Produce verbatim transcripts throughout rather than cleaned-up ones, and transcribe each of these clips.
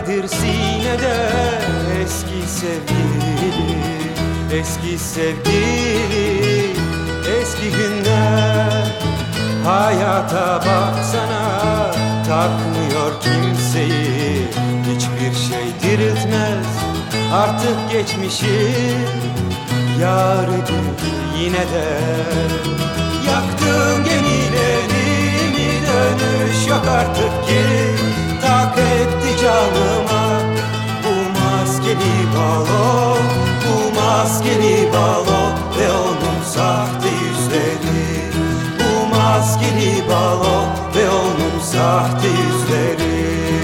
Yaredir sinede eski sevgili, eski sevgili, eski günler. Hayata baksana, takmıyor kimseyi, hiçbir şey diriltmez artık geçmişi. Yaredir yine de yaktığım gemilerimi, dönüş yok artık geri. Tak etti canıma bu maskeli balo, bu maskeli balo ve onun sahte yüzleri. Bu maskeli balo ve onun sahte yüzleri.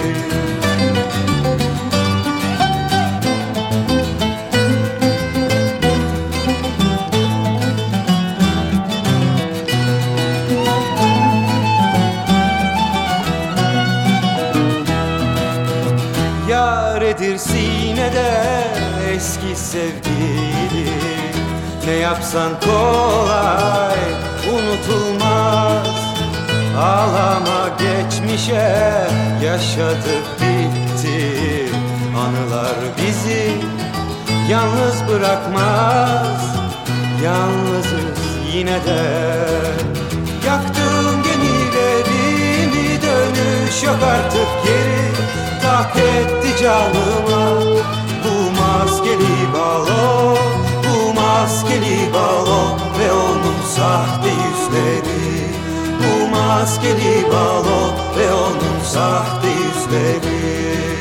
Yaredir sinede eski sevgili, ne yapsan kolay unutulmaz. Ağlama geçmişe, yaşadık bitti. Anılar bizi yalnız bırakmaz. Yalnızız yine de. Yaktığım gemilerimi, dönüş yok artık geri. Tak etti canıma bu maskeli balo, bu maskeli balo ve onun sahte yüzleri. Bu maskeli balo ve onun sahte yüzleri.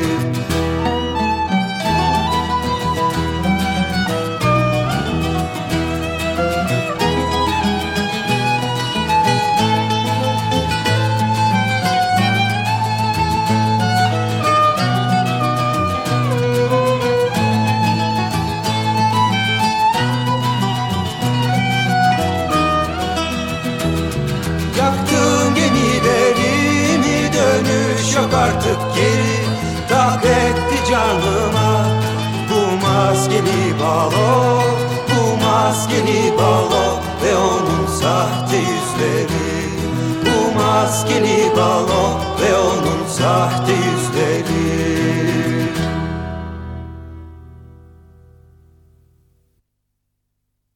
Yaktığım gemilerimi, dönüş yok artık geri. Tak etti canıma bu maskeli balo, bu maskeli balo